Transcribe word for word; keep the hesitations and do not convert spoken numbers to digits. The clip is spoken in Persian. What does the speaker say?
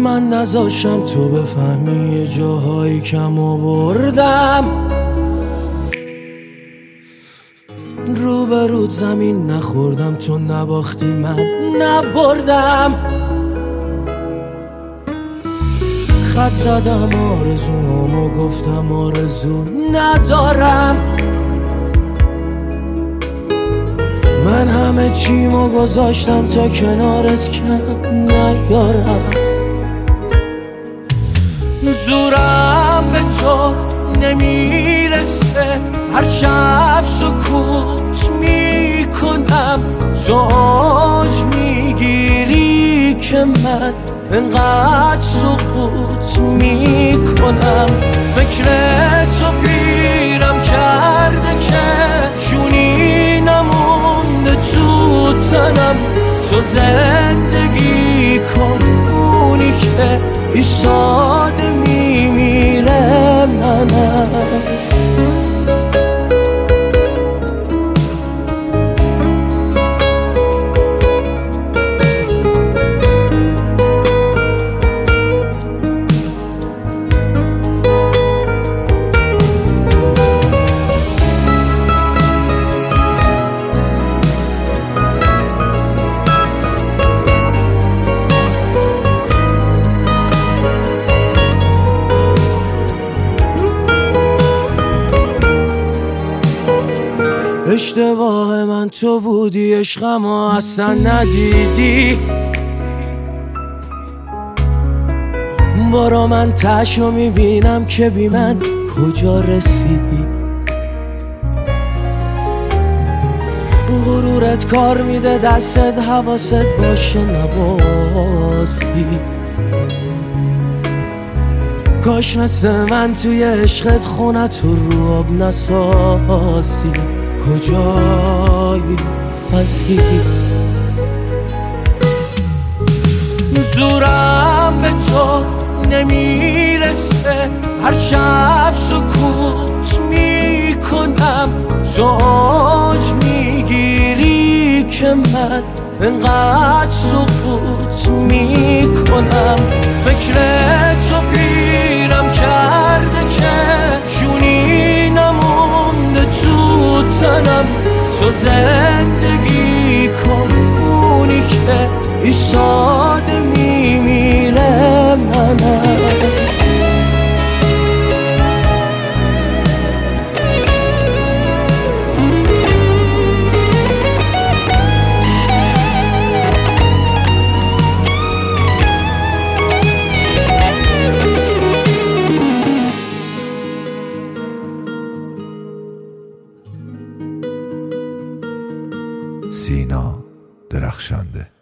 من نذاشم تو بفهمی یه جاهایی کم آوردم، رو به رود زمین نخوردم تو نباختی من نبردم. خط زدم آرزومو گفتم آرزو ندارم، من همه چیمو گذاشتم تا کنارت کم نیارم. زورم به تو نمیرسه، هر شب سکوت میکنم، تو اوج میگیری که من انقدر سکوت میکنم. فکر تو پیرم کرده که جونی نمونده تو تنم، تو زندگی کن اونی که ایستاده میمیره منم. اشتباه من تو بودی، عشقم اصلا ندیدی، برا من تشو میبینم که بی من کجا رسیدی. غرورت کار میده دستت حواست باشه نباسی، کاش مثل من توی عشقت خونت رو آب نسازی. کجایی عزیز؟ زورم به تو نمیرسه، هر شب سکوت میکنم، تو اوج میگیری که من انقدر سکوت میکنم. فکر تو پیرم کرده که جونی نمونده تو تنم، تو زندگی کن اونی که ایستاده میمیره منم. سینا درخشنده.